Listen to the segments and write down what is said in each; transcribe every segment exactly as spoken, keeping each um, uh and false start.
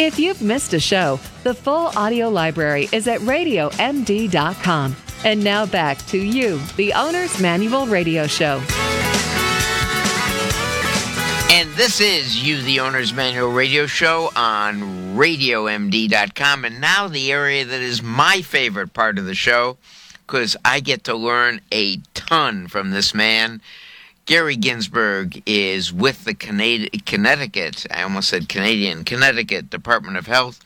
If you've missed a show, the full audio library is at radio m d dot com. And now back to you, the Owner's Manual Radio Show. And this is You, the Owner's Manual Radio Show on radio m d dot com. And now the area that is my favorite part of the show, because I get to learn a ton from this man. Gary Ginsberg is with the Canadi- Connecticut, I almost said Canadian, Connecticut Department of Health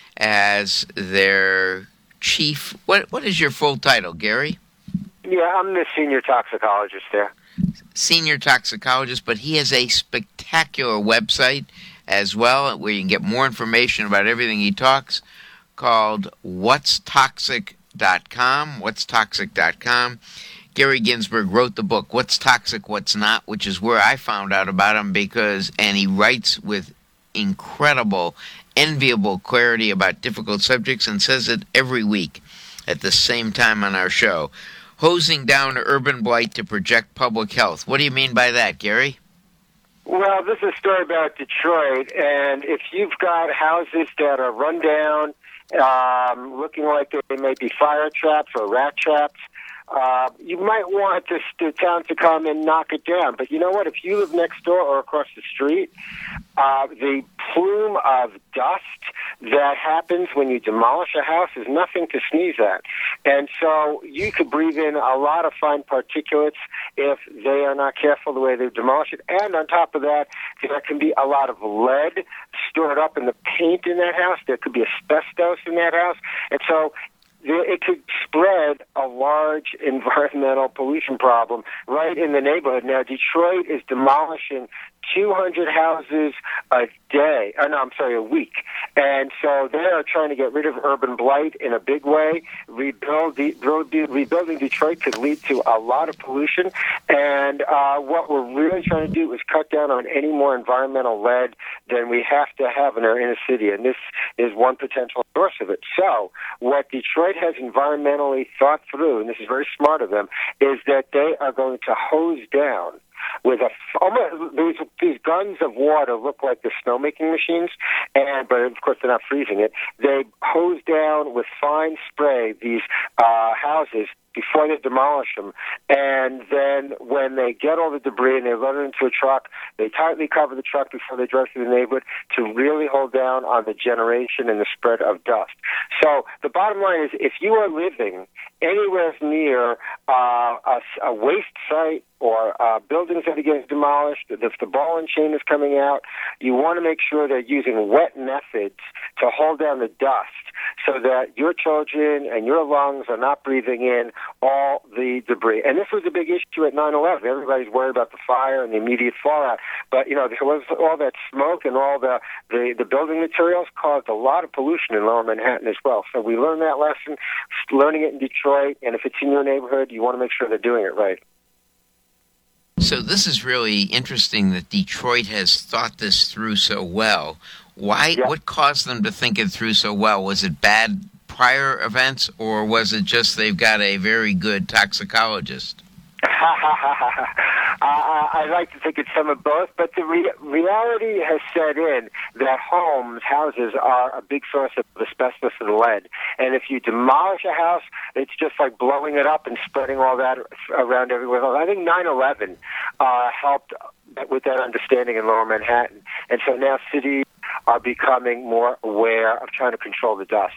as their chief. What What is your full title, Gary? Yeah, I'm the senior toxicologist there. Senior toxicologist, but he has a spectacular website as well where you can get more information about everything he talks, called what's toxic dot com, what's toxic dot com. Gary Ginsberg wrote the book, What's Toxic, What's Not, which is where I found out about him because, and he writes with incredible, enviable clarity about difficult subjects and says it every week at the same time on our show. Hosing down urban blight to project public health. What do you mean by that, Gary? Well, this is a story about Detroit, and if you've got houses that are run down, um, looking like they may be fire traps or rat traps, Uh, you might want this, the town to come and knock it down. But you know what? If you live next door or across the street, uh, the plume of dust that happens when you demolish a house is nothing to sneeze at. And so you could breathe in a lot of fine particulates if they are not careful the way they demolish it. And on top of that, there can be a lot of lead stored up in the paint in that house. There could be asbestos in that house. And so it could spread a large environmental pollution problem right in the neighborhood. Now, Detroit is demolishing two hundred houses a day. Oh, no, I'm sorry, a week. And so they are trying to get rid of urban blight in a big way. Rebuild the, rebuilding Detroit could lead to a lot of pollution. And uh, what we're really trying to do is cut down on any more environmental lead than we have to have in our inner city. And this is one potential source of it. So what Detroit has environmentally thought through, and this is very smart of them, is that they are going to hose down with a almost these, these guns of water look like the snowmaking machines, and but of course they're not freezing it. They hose down with fine spray these uh, houses before they demolish them, and then when they get all the debris and they load it into a truck, they tightly cover the truck before they drive through the neighborhood to really hold down on the generation and the spread of dust. So the bottom line is, if you are living anywhere near uh, a, a waste site or uh, buildings that are getting demolished, if the ball and chain is coming out, you want to make sure they're using wet methods to hold down the dust so that your children and your lungs are not breathing in all the debris. And this was a big issue at nine eleven. Everybody's worried about the fire and the immediate fallout. But, you know, there was all that smoke and all the, the, the building materials caused a lot of pollution in Lower Manhattan as well. So we learned that lesson, learning it in Detroit, and if it's in your neighborhood, you want to make sure they're doing it right. So this is really interesting that Detroit has thought this through so well. Why? Yeah. What caused them to think it through so well? Was it bad prior events, or was it just they've got a very good toxicologist? Uh, I like to think it's some of both, but the re- reality has set in that homes, houses, are a big source of asbestos and lead. And if you demolish a house, it's just like blowing it up and spreading all that around everywhere. I think nine eleven uh, helped with that understanding in Lower Manhattan. And so now cities are becoming more aware of trying to control the dust.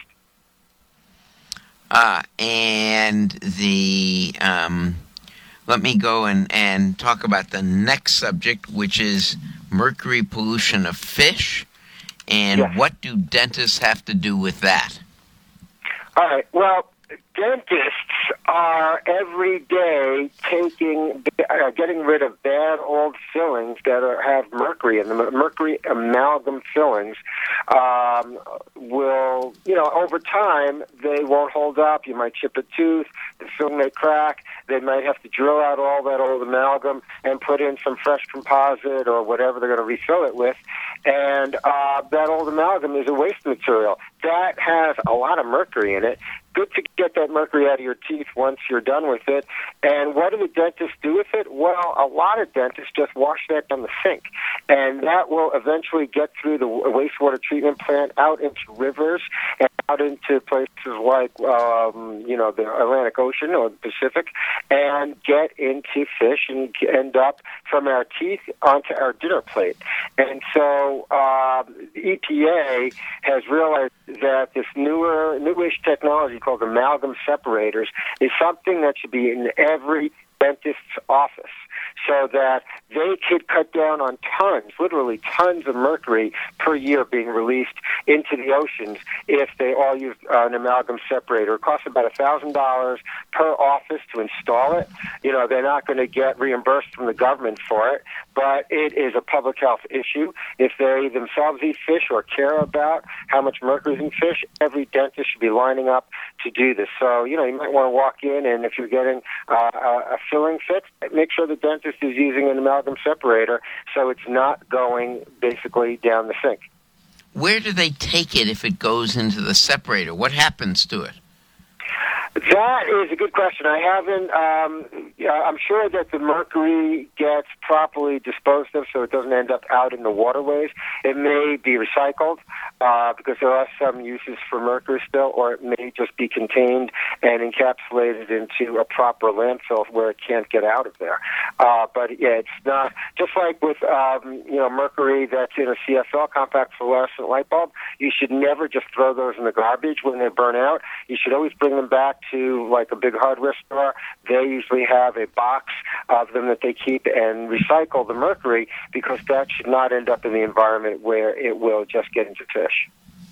Uh, and the... Um Let me go and, and talk about the next subject, which is mercury pollution of fish. And yes. What do dentists have to do with that? All right. Well, dentists are every day taking, uh, getting rid of bad old fillings that are, have mercury in them. Mercury amalgam fillings um, will, you know, over time, they won't hold up. You might chip a tooth, the filling may crack. They might have to drill out all that old amalgam and put in some fresh composite or whatever they're going to refill it with. And uh, that old amalgam is a waste material. That has a lot of mercury in it. good to get that mercury out of your teeth once you're done with it. And what do the dentists do with it? Well, a lot of dentists just wash that down the sink, and that will eventually get through the wastewater treatment plant out into rivers and out into places like, um, you know, the Atlantic Ocean or the Pacific, and get into fish and end up from our teeth onto our dinner plate. And so uh, the E P A has realized that this newer, newish technology called amalgam separators is something that should be in every dentist's office, so that they could cut down on tons, literally tons of mercury per year being released into the oceans if they all use uh, an amalgam separator. It costs about one thousand dollars per office to install it. You know, they're not going to get reimbursed from the government for it, but it is a public health issue. If they themselves eat fish or care about how much mercury is in fish, every dentist should be lining up to do this. So, you know, you might want to walk in, and if you're getting uh, a filling fixed, make sure the dentist is using an amalgam separator so it's not going basically down the sink. Where do they take it if it goes into the separator? What happens to it? That is a good question. I haven't, um, yeah, I'm sure that the mercury gets properly disposed of so it doesn't end up out in the waterways. It may be recycled uh, because there are some uses for mercury still, or it may just be contained and encapsulated into a proper landfill where it can't get out of there. Uh, but yeah, it's not, just like with, um, you know, mercury that's in a C F L, compact fluorescent light bulb, you should never just throw those in the garbage when they burn out. You should always bring them back to like a big hardware store. They usually have a box of them that they keep and recycle the mercury, because that should not end up in the environment where it will just get into fish.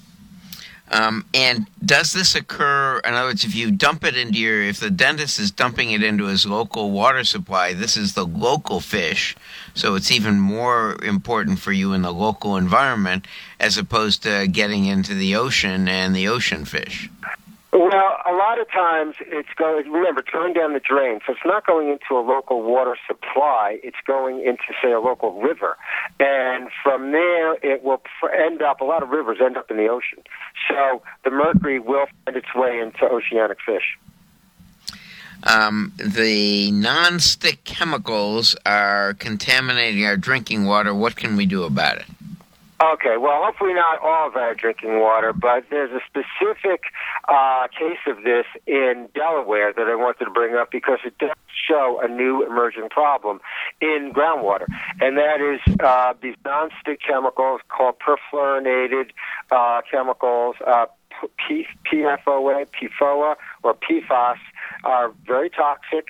Um, and does this occur, in other words, if you dump it into your, if the dentist is dumping it into his local water supply, this is the local fish, so it's even more important for you in the local environment as opposed to getting into the ocean and the ocean fish? Well, a lot of times it's going, remember, it's going down the drain, so it's not going into a local water supply, it's going into, say, a local river. And from there, it will end up, a lot of rivers end up in the ocean. So the mercury will find its way into oceanic fish. Um, the non-stick chemicals are contaminating our drinking water. What can we do about it? Okay, well, hopefully not all of our drinking water, but there's a specific uh, case of this in Delaware that I wanted to bring up because it does show a new emerging problem in groundwater, and that is uh, these non-stick chemicals called perfluorinated uh, chemicals, uh, P- PFOA, P F O A, or P FAS, are very toxic.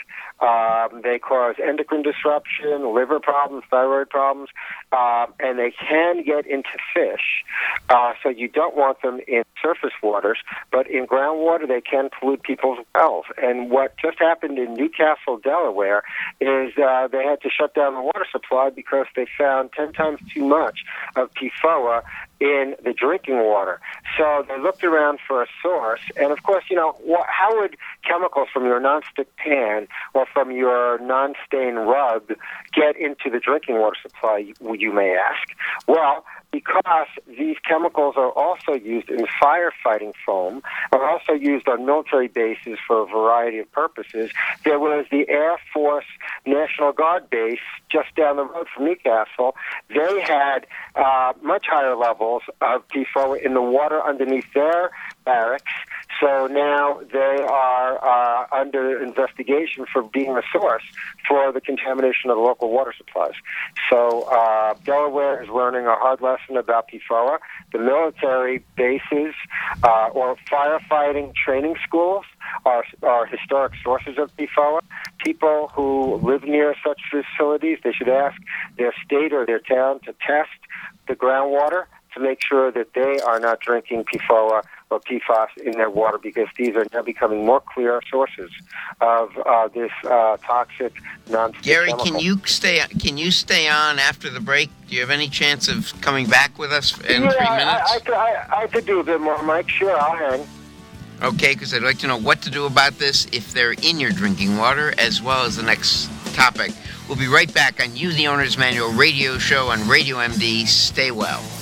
Um, they cause endocrine disruption, liver problems, thyroid problems, um, and they can get into fish. Uh, so you don't want them in surface waters, but in groundwater they can pollute people's wells. And what just happened in Newcastle, Delaware, is uh, they had to shut down the water supply because they found ten times too much of P F O A in the drinking water. So they looked around for a source, and of course, you know, wh- how would chemicals from your nonstick pan or from your non-stain rug get into the drinking water supply, you, you may ask? Well, because these chemicals are also used in firefighting foam, are also used on military bases for a variety of purposes. There was the Air Force National Guard base just down the road from Newcastle. They had uh, much higher levels of P F O A in the water underneath their barracks. So now they are uh, under investigation for being a source for the contamination of the local water supplies. So uh, Delaware is learning a hard lesson about P F O A. The military bases uh, or firefighting training schools are, are historic sources of P F O A. People who live near such facilities, they should ask their state or their town to test the groundwater to make sure that they are not drinking P F O A or P FAS in their water, because these are now becoming more clear sources of uh, this uh, toxic non-stick Gary, chemical. can you stay? Can you stay on after the break? Do you have any chance of coming back with us in yeah, three I, minutes? I, I, could, I, I could do a bit more, Mike. Sure, I'll hang. Okay, because I'd like to know what to do about this if they're in your drinking water, as well as the next topic. We'll be right back on You, the Owner's Manual radio show on Radio M D. Stay well.